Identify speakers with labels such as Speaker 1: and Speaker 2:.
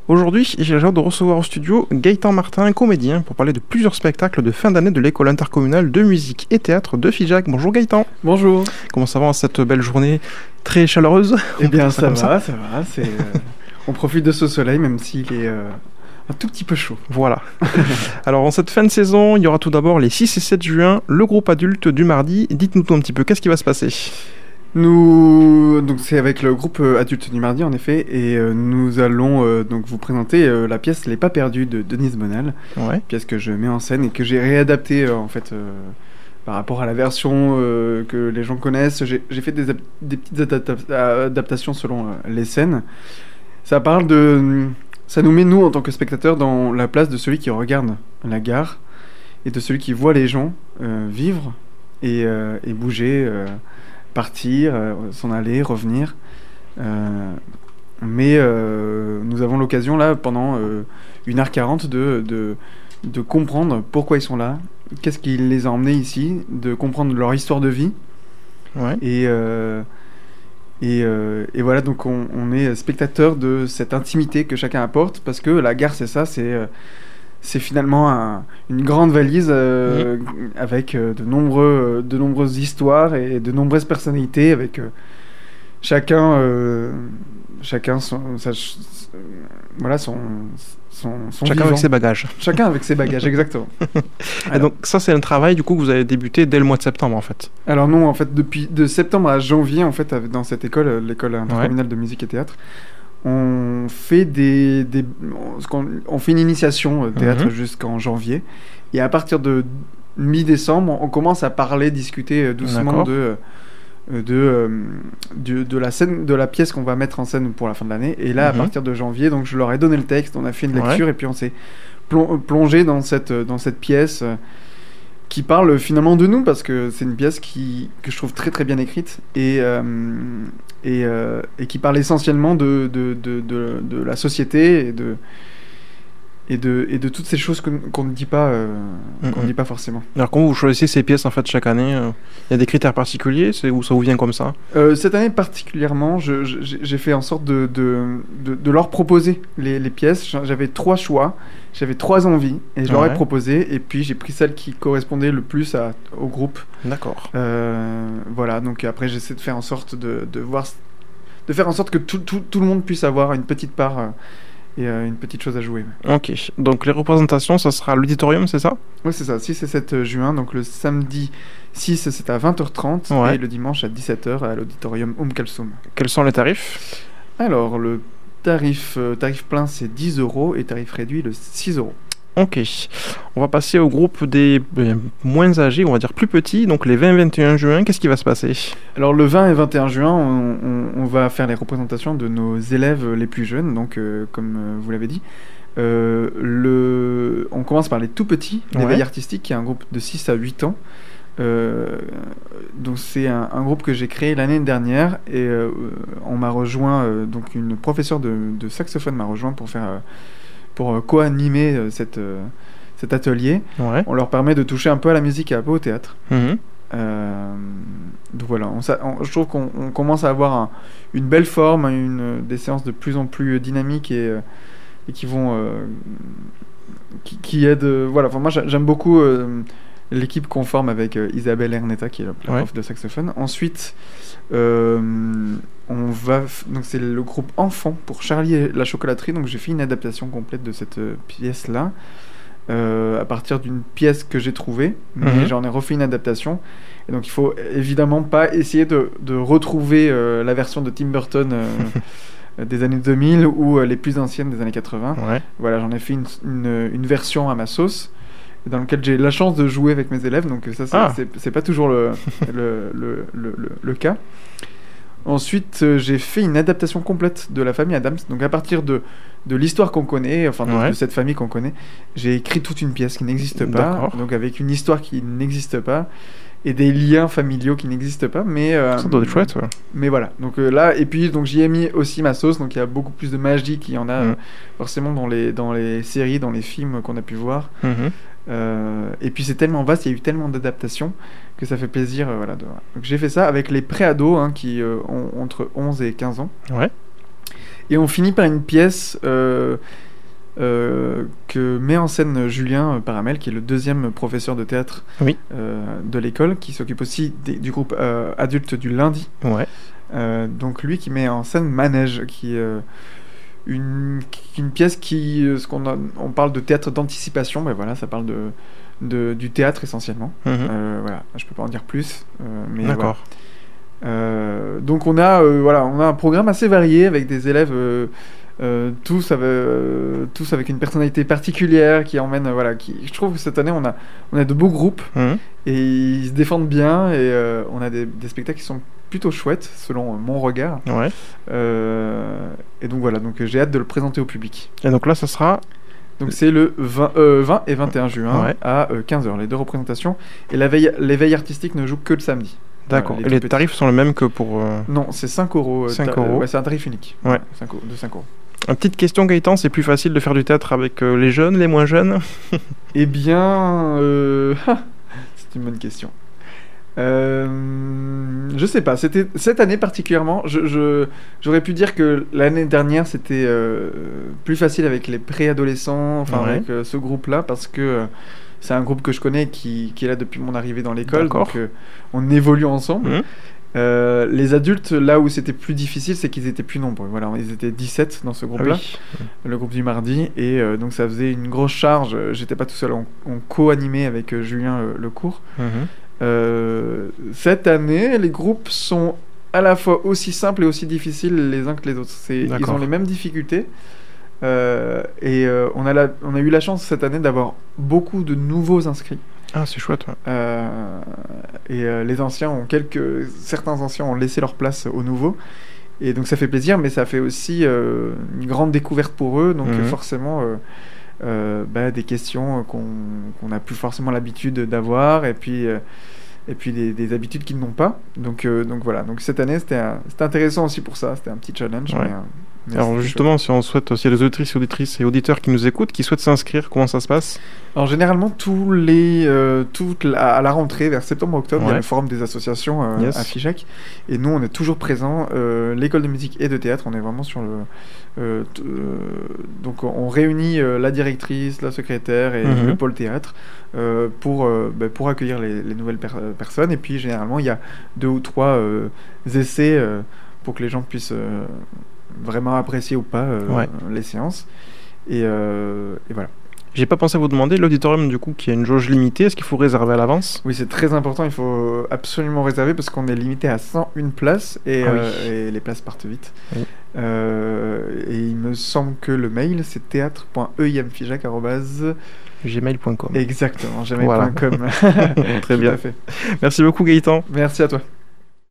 Speaker 1: Aujourd'hui, j'ai la joie de recevoir au studio Gaëtan Martin, comédien, pour parler de plusieurs spectacles de fin d'année de l'école intercommunale de musique et théâtre de Figeac. Bonjour Gaëtan.
Speaker 2: Bonjour.
Speaker 1: Comment ça va en cette belle journée très chaleureuse?
Speaker 2: Eh bien ça va. On profite de ce soleil même s'il est un tout petit peu chaud.
Speaker 1: Voilà. Alors en cette fin de saison, il y aura tout d'abord les 6 et 7 juin, le groupe adulte du mardi. Dites-nous tout un petit peu, qu'est-ce qui va se passer?
Speaker 2: Donc c'est avec le groupe adulte du mardi en effet, et nous allons donc vous présenter la pièce Les Pas Perdus de Denise Bonal, pièce que je mets en scène et que j'ai réadaptée en fait par rapport à la version que les gens connaissent. J'ai fait des petites adaptations selon les scènes. Ça nous met nous en tant que spectateurs dans la place de celui qui regarde la gare et de celui qui voit les gens vivre et bouger. Partir, s'en aller, revenir. Mais nous avons l'occasion là, pendant 1h40, de comprendre pourquoi ils sont là, qu'est-ce qui les a emmenés ici, de comprendre leur histoire de vie.
Speaker 1: Ouais.
Speaker 2: Et voilà, donc on est spectateur de cette intimité que chacun apporte, parce que la gare, c'est ça, c'est finalement une grande valise avec de nombreuses histoires et de nombreuses personnalités, avec chacun son
Speaker 1: chacun avec ses bagages.
Speaker 2: Chacun avec ses bagages, exactement.
Speaker 1: Et donc ça, c'est un travail du coup que vous avez débuté dès le mois de septembre en fait.
Speaker 2: Alors non, en fait, de septembre à janvier, en fait, dans cette école, l'école intercommunale de musique et théâtre, on fait on fait une initiation théâtre jusqu'en janvier, et à partir de mi-décembre, on commence à discuter doucement de la scène, de la pièce qu'on va mettre en scène pour la fin de l'année. Et là, à partir de janvier, donc je leur ai donné le texte, on a fait une lecture et puis on s'est plongé dans cette pièce qui parle finalement de nous, parce que c'est une pièce que je trouve très très bien écrite et qui parle essentiellement de la société et de toutes ces choses qu'on ne dit pas forcément.
Speaker 1: Alors comment vous choisissez ces pièces en fait chaque année? Il y a des critères particuliers, ou ça vous vient comme ça?
Speaker 2: Cette année particulièrement, j'ai fait en sorte de leur proposer les pièces. J'avais 3 choix, j'avais 3 envies et je leur ai proposé, et puis j'ai pris celle qui correspondait le plus au groupe.
Speaker 1: D'accord.
Speaker 2: Voilà, donc après j'essaie de faire en sorte de faire en sorte que tout le monde puisse avoir une petite part et une petite chose à jouer.
Speaker 1: Ok, donc les représentations, ça sera à l'auditorium, c'est ça?
Speaker 2: Oui, c'est ça, 6 et 7 juin, donc le samedi 6 c'est à 20h30 et le dimanche à 17h à l'auditorium Kalsoum.
Speaker 1: Quels sont les tarifs?
Speaker 2: Alors, le tarif plein c'est 10 € et tarif réduit le 6 €.
Speaker 1: Ok, on va passer au groupe des moins âgés, on va dire plus petits, donc les 20 et 21 juin, qu'est-ce qui va se passer? Alors
Speaker 2: le 20 et 21 juin, on va faire les représentations de nos élèves les plus jeunes, donc comme vous l'avez dit. On commence par les tout petits, l'éveil artistique, qui est un groupe de 6 à 8 ans. Donc c'est un groupe que j'ai créé l'année dernière, et on m'a rejoint, donc une professeure de saxophone m'a rejoint pour co-animer cet atelier. On leur permet de toucher un peu à la musique et un peu au théâtre. Donc voilà, je trouve qu'on commence à avoir une belle forme, des séances de plus en plus dynamiques et qui vont qui aident. Voilà, enfin, moi j'aime beaucoup l'équipe qu'on forme avec Isabelle Ernetta, qui est la prof de saxophone. Ensuite, donc c'est le groupe enfant pour Charlie et la chocolaterie. Donc j'ai fait une adaptation complète de cette pièce là à partir d'une pièce que j'ai trouvée, mais j'en ai refait une adaptation. Et donc il faut évidemment pas essayer de retrouver la version de Tim Burton des années 2000 ou les plus anciennes des années 80. Voilà, j'en ai fait une version à ma sauce, dans lequel j'ai la chance de jouer avec mes élèves, donc ça c'est pas toujours le cas. Ensuite, j'ai fait une adaptation complète de La Famille Adams, donc à partir de l'histoire qu'on connaît, enfin de cette famille qu'on connaît, j'ai écrit toute une pièce qui n'existe pas, donc avec une histoire qui n'existe pas et des liens familiaux qui n'existent pas, mais
Speaker 1: ça doit être chouette.
Speaker 2: Mais voilà, donc là, et puis donc j'y ai mis aussi ma sauce, donc il y a beaucoup plus de magie qu'il y en a forcément dans les séries, dans les films qu'on a pu voir. Et puis c'est tellement vaste, il y a eu tellement d'adaptations que ça fait plaisir. Voilà, donc j'ai fait ça avec les pré-ados qui ont entre 11 et 15 ans. Et on finit par une pièce que met en scène Julien Paramel, qui est le deuxième professeur de théâtre de l'école, qui s'occupe aussi du groupe adulte du lundi.
Speaker 1: Ouais.
Speaker 2: Donc lui qui met en scène Manège, qui est une pièce qui, on parle de théâtre d'anticipation, ben voilà, ça parle du théâtre essentiellement. Voilà, je peux pas en dire plus. Mais
Speaker 1: d'accord.
Speaker 2: Voilà. Donc on a un programme assez varié avec des élèves tous avec une personnalité particulière qui emmène je trouve que cette année on a de beaux groupes et ils se défendent bien et on a des spectacles qui sont plutôt chouettes selon mon regard.
Speaker 1: Ouais.
Speaker 2: Et donc voilà, donc j'ai hâte de le présenter au public.
Speaker 1: Et donc là ça sera
Speaker 2: donc c'est le 20 et 21 juin à 15h, les 2 représentations. Et l'éveil artistique ne joue que le samedi.
Speaker 1: D'accord. Et les tarifs sont les mêmes que pour...
Speaker 2: Non, c'est 5 euros.
Speaker 1: 5 euros.
Speaker 2: Ouais, c'est un tarif unique.
Speaker 1: Ouais.
Speaker 2: 5 euros.
Speaker 1: Une petite question, Gaëtan, c'est plus facile de faire du théâtre avec les jeunes, les moins jeunes?
Speaker 2: Eh bien, c'est une bonne question. Je sais pas, c'était cette année particulièrement, j'aurais pu dire que l'année dernière c'était plus facile avec les préadolescents, avec ce groupe-là, parce que c'est un groupe que je connais qui est là depuis mon arrivée dans l'école, donc on évolue ensemble. Les adultes, là où c'était plus difficile, c'est qu'ils étaient plus nombreux. Voilà, ils étaient 17 dans ce groupe-là, le groupe du mardi, et donc ça faisait une grosse charge. J'étais pas tout seul, on co-animait avec Julien le cours. Cette année, les groupes sont à la fois aussi simples et aussi difficiles les uns que les autres. Ils ont les mêmes difficultés. Et on a eu la chance cette année d'avoir beaucoup de nouveaux inscrits.
Speaker 1: Ah, c'est chouette.
Speaker 2: Et les anciens certains anciens ont laissé leur place aux nouveaux. Et donc ça fait plaisir, mais ça fait aussi une grande découverte pour eux. Donc forcément, des questions qu'on n'a plus forcément l'habitude d'avoir, et puis des habitudes qu'ils n'ont pas. Donc voilà. Donc cette année, c'était intéressant aussi pour ça. C'était un petit challenge. Mais
Speaker 1: alors justement, si on souhaite aussi les auditrices et auditeurs qui nous écoutent, qui souhaitent s'inscrire, comment ça se passe?
Speaker 2: Alors généralement, à la rentrée, vers septembre-octobre, il y a le forum des associations à Figeac. Et nous, on est toujours présents. L'école de musique et de théâtre, on est vraiment sur le... donc on réunit la directrice, la secrétaire et le pôle théâtre pour accueillir les nouvelles personnes. Et puis généralement, il y a 2 ou 3 essais pour que les gens puissent... vraiment apprécier ou pas les séances et voilà.
Speaker 1: J'ai pas pensé à vous demander, l'auditorium du coup qui a une jauge limitée, est-ce qu'il faut réserver à l'avance?
Speaker 2: Oui, c'est très important, il faut absolument réserver parce qu'on est limité à 101 places et les places partent vite. Et il me semble que le mail c'est théâtre.eimfigeac@gmail.com. Exactement, gmail.com.
Speaker 1: Très bien. Merci beaucoup Gaëtan.
Speaker 2: Merci à toi.